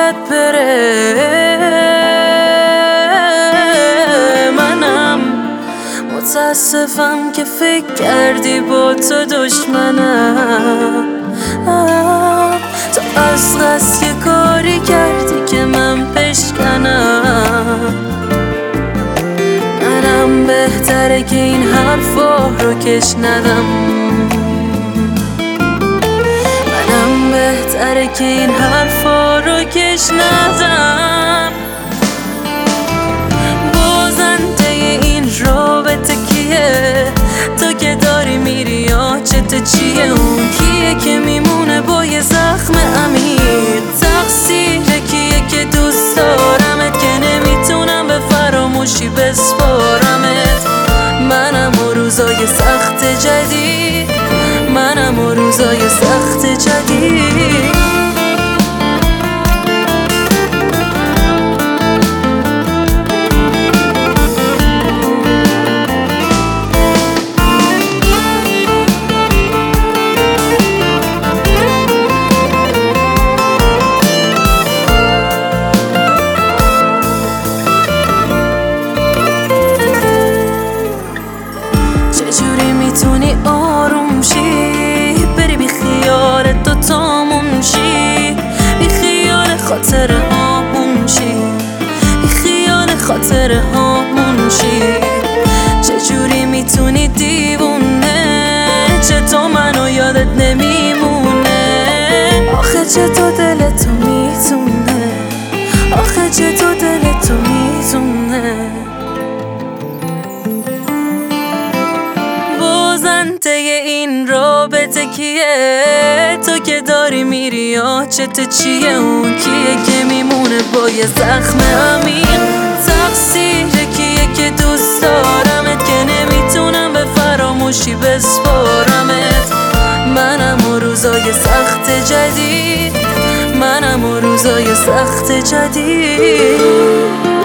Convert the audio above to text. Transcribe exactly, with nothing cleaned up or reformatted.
باید بره. منم متاسفم که فکر کردی با تو دشمنم. تو از قصد یه کاری کردی که من بشکنم. منم بهتره که این حرفا رو کش ندم. منم بهتره که این حرفا رو کش ندم. بازنده این رابطه کیه؟ تو که داری میری یا چته چیه؟ اون کیه که میمونه با یه زخم عمیق؟ تقصیر کیه که دوست دارمت که نمیتونم به فراموشی بسپارمت؟ منم و روزای سخت جدید، منم و روزای سخت جدید. چجوری میتونی آروم شی؟ بری بی خیال دوتامون شی، بی خیال خاطر هامون شی، بی خیال خاطر هامون شی. چجوری میتونی دیوونه؟ چطور منو یادت نمیمونه؟ آخه چطور دلتو میتونه؟ آخه چطور دلتو میتونه؟ بازنده این رابطه کیه؟ تو که داری میری یا چته چیه؟ اون کیه که میمونه با یه زخم عمیق؟ تقصیر کیه که دوست دارمت که نمیتونم به فراموشی بسپارمت؟ منم و روزای سخت جدید، منم و روزای سخت جدید.